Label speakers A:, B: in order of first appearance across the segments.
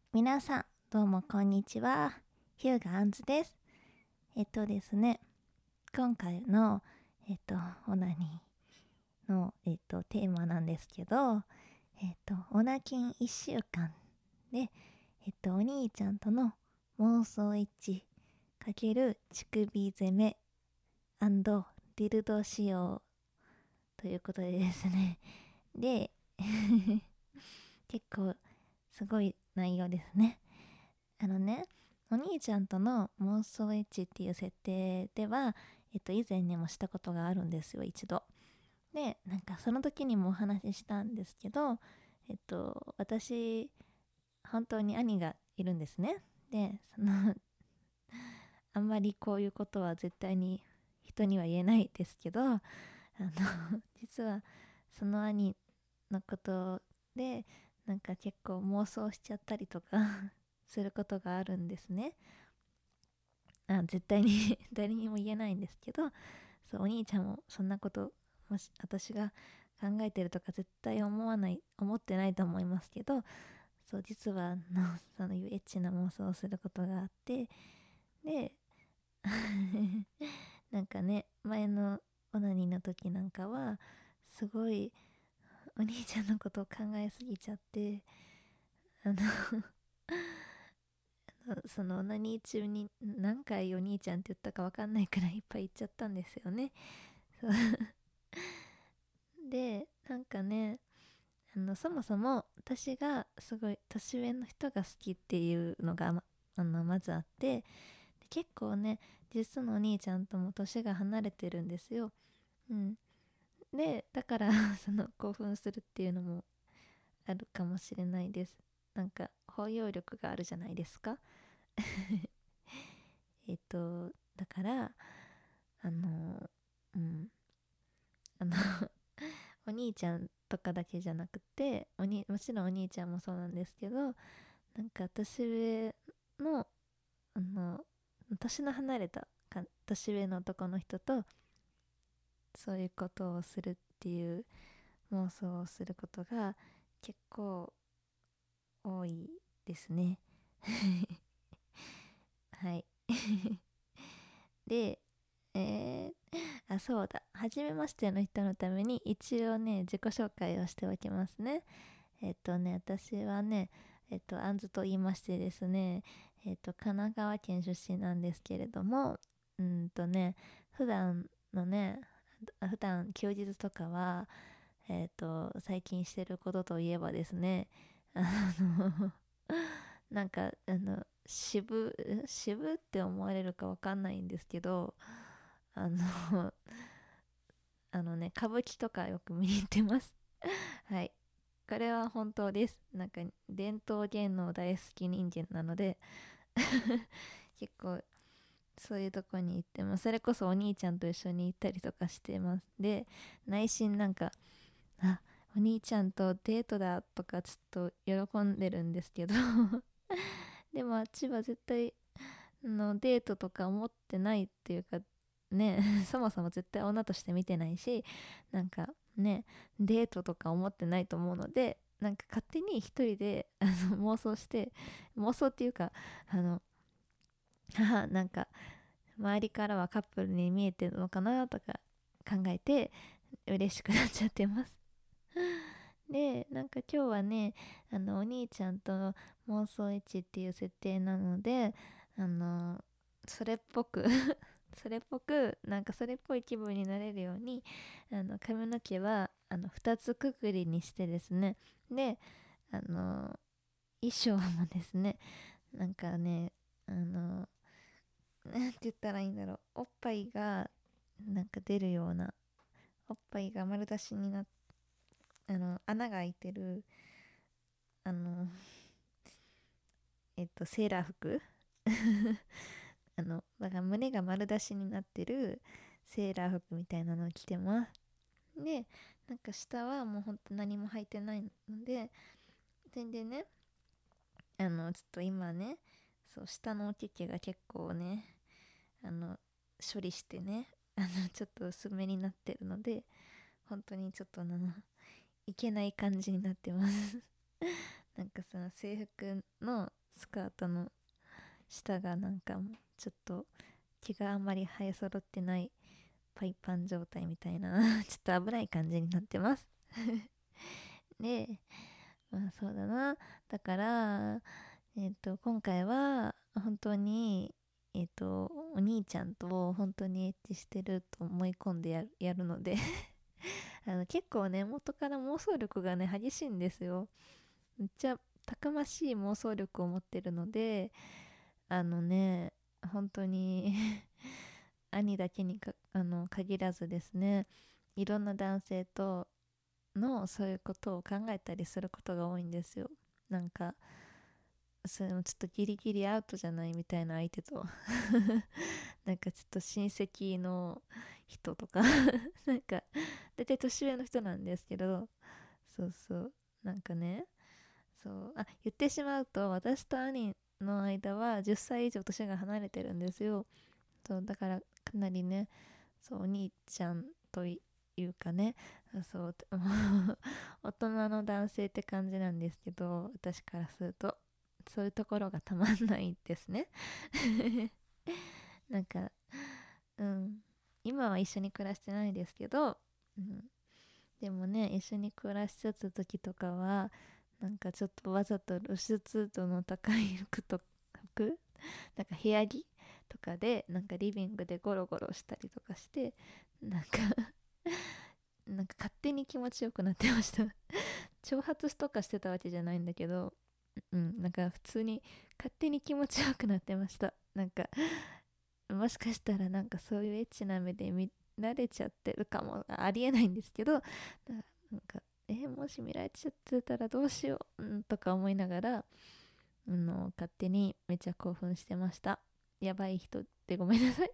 A: 皆さん、どうもこんにちは。ヒューガアンズです。ですね、今回の、オナニーの、テーマなんですけど、オナキン1週間で、お兄ちゃんとの妄想エッチ×乳首攻めディルド仕様ということでですね。で、結構すごい内容ですね。お兄ちゃんとの妄想エッチっていう設定では、以前にもしたことがあるんですよ、一度。で、なんかその時にもお話ししたんですけど、私、本当に兄がいるんですね。で、あんまりこういうことは絶対に人には言えないですけど、実はその兄のことで、なんか結構妄想しちゃったりとかすることがあるんですね。絶対に誰にも言えないんですけど、そう、お兄ちゃんもそんなこともし私が考えてるとか絶対思ってないと思いますけど、そう、実はそういうエッチな妄想をすることがあって、でなんかね、前のオナニーの時なんかはすごいお兄ちゃんのことを考えすぎちゃって、あのそのオナニー中に何回お兄ちゃんって言ったか分かんないくらいいっぱい言っちゃったんですよね。そうで、なんかね、そもそも私がすごい年上の人が好きっていうのがまずあって、で結構ね、実のお兄ちゃんとも年が離れてるんですよ。うん。で、だから興奮するっていうのもあるかもしれないです。なんか包容力があるじゃないですか。だからあのうんあのお兄ちゃんとかだけじゃなくて、もちろんお兄ちゃんもそうなんですけど、なんか年上のあの年の離れた年上の男の人とそういうことをするっていう妄想をすることが結構多いですね。はい。で、そうだ。初めましての人のために一応ね、自己紹介をしておきますね。私はね、あんずと言いましてですね、神奈川県出身なんですけれども、普段のね、普段休日とかは、最近してることといえばですね、のなんか、渋って思われるかわかんないんですけど、あの、歌舞伎とかよく見に行ってます。はい。これは本当です。なんか、伝統芸能大好き人間なので結構、そういうとこに行っても、それこそお兄ちゃんと一緒に行ったりとかしてます。で、内心なんか、あ、お兄ちゃんとデートだとかちょっと喜んでるんですけどでもあっちは絶対デートとか思ってないっていうかねそもそも絶対女として見てないし、なんかね、デートとか思ってないと思うので、なんか勝手に一人で妄想して、妄想っていうか、あのなんか周りからはカップルに見えてるのかなとか考えて嬉しくなっちゃってます。で、なんか今日はね、お兄ちゃんと妄想エッチっていう設定なので、あの、それっぽくそれっぽく、なんかそれっぽい気分になれるように、髪の毛は、二つくくりにしてですね、で、衣装もですね、なんかね、なんて言ったらいいんだろう、おっぱいが、なんか出るような、おっぱいが丸出しになって、穴が開いてる、あの、セーラー服だから胸が丸出しになってるセーラー服みたいなのを着てます。で、なんか下はもうほんと何も履いてないので、全然ね、ちょっと今ね、そう、下のおけけが結構ね、あの、処理してね、ちょっと薄めになってるので、本当にちょっといけない感じになってますなんかその制服のスカートの下がなんかちょっと毛があんまり生え揃ってないパイパン状態みたいなちょっと危ない感じになってますで、まあそうだな。だから、今回は本当に、お兄ちゃんと本当にエッチしてると思い込んでやるので結構ね、元から妄想力がね、激しいんですよ。めっちゃたくましい妄想力を持ってるので、本当に兄だけに限らずですね、いろんな男性とのそういうことを考えたりすることが多いんですよ。なんかそれもちょっとギリギリアウトじゃないみたいな相手となんかちょっと親戚の人とかなんか大体年上の人なんですけど、そうそう、なんかね、そう言ってしまうと私と兄の間は10歳以上年が離れてるんですよ。そうだからかなりね、そうお兄ちゃんというかね、そう大人の男性って感じなんですけど、私からするとそういうところがたまんないですねなんか今は一緒に暮らしてないですけど、でもね、一緒に暮らしてた時とかはなんかちょっとわざと露出度の高い服なんか部屋着とかでなんかリビングでゴロゴロしたりとかして、なんかなんか勝手に気持ちよくなってました挑発とかしてたわけじゃないんだけど、なんか普通に勝手に気持ちよくなってました。なんかもしかしたらなんかそういうエッチな目で見られちゃってるかも、ありえないんですけど、なんかもし見られちゃってたらどうしよう、とか思いながら勝手にめっちゃ興奮してました。やばい人ってごめんなさい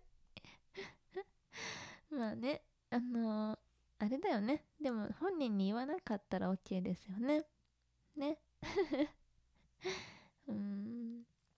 A: まあね、あれだよね。でも本人に言わなかったら OK ですよね。ね。うーん。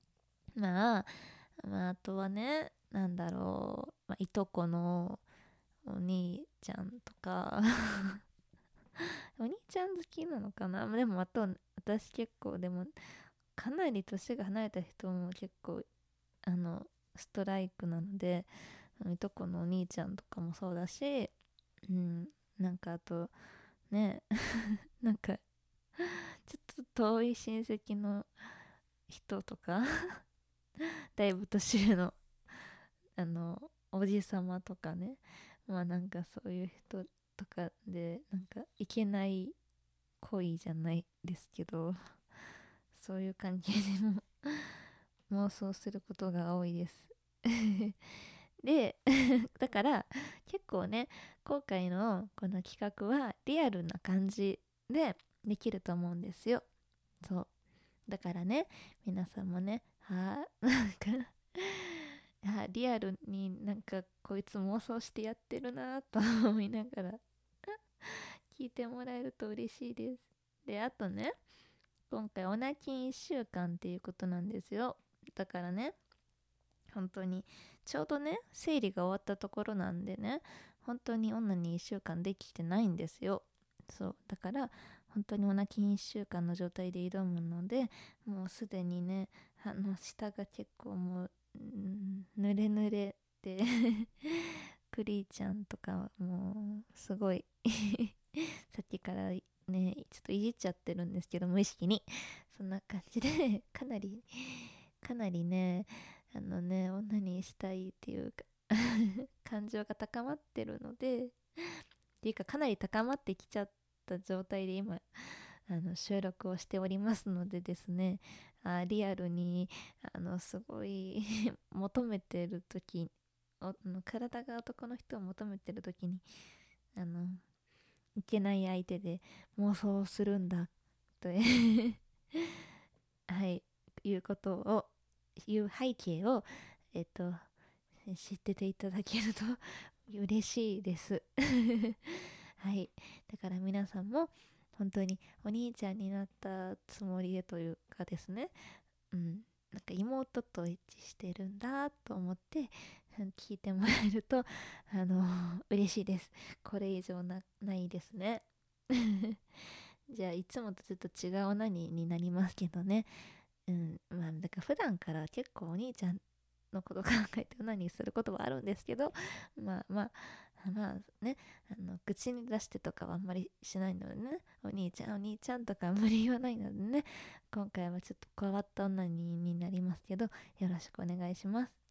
A: まあ、あとはね、なんだろう。いとこのお兄ちゃんとかお兄ちゃん好きなのかな。でも、あと、私結構、でも、かなり年が離れた人も結構、あの、ストライクなので、いとこのお兄ちゃんとかもそうだし、うん、なんかあと、ね、なんか、ちょっと遠い親戚の人とかだいぶ年上の、おじさまとかね、まあなんかそういう人とかで、なんかいけない恋じゃないですけど、そういう関係でも妄想することが多いですでだから結構ね、今回のこの企画はリアルな感じでできると思うんですよ。そうだからね、皆さんもね、なんかリアルになんかこいつ妄想してやってるなと思いながら聞いてもらえると嬉しいです。で、あとね、今回オナキン1週間っていうことなんですよ。だからね、本当にちょうどね、生理が終わったところなんでね、本当に女に1週間できてないんですよ。そうだから本当にオナキン1週間の状態で挑むので、もうすでにね、下が結構もう、濡れ濡れでクリーちゃんとかはもうすごいさっきからねちょっといじっちゃってるんですけど、無意識にそんな感じでかなりね、女にしたいっていうか感情が高まってるので、っていうかかなり高まってきちゃった状態で今収録をしておりますのでですね、リアルにすごい求めてる時、体が男の人を求めてる時にあのいけない相手で妄想するんだとはいいうことをいう背景を知ってていただけると嬉しいですはいだから皆さんも本当にお兄ちゃんになったつもりでというかですね、なんか妹と一致してるんだと思って聞いてもらえると嬉しいです。これ以上ないですねじゃあいつもとちょっと違う何になりますけどね、 まあだから普段から結構お兄ちゃんのこと考えてオナニーすることはあるんですけど、まあね、口に出してとかはあんまりしないのでね、お兄ちゃんお兄ちゃんとかあんまり言わないのでね、今回はちょっと変わったオナニーになりますけど、よろしくお願いします。